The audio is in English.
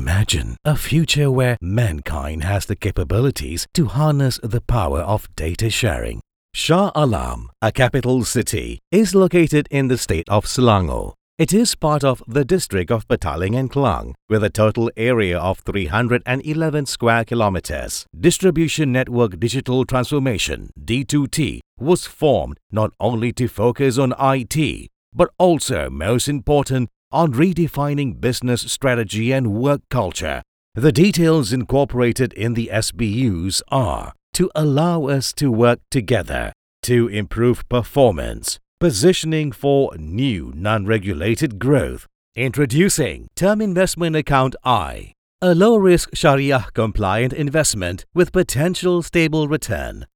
Imagine a future where mankind has the capabilities to harness the power of data sharing. Shah Alam, a capital city, is located in the state of Selangor. It is part of the district of Petaling and Klang, with a total area of 311 square kilometers. Distribution Network Digital Transformation (D2T) was formed not only to focus on IT, but also, most important, on redefining business strategy and work culture. The details incorporated in the SBUs are to allow us to work together, to improve performance, positioning for new non-regulated growth. Introducing Term Investment Account I, a low-risk Sharia-compliant investment with potential stable return.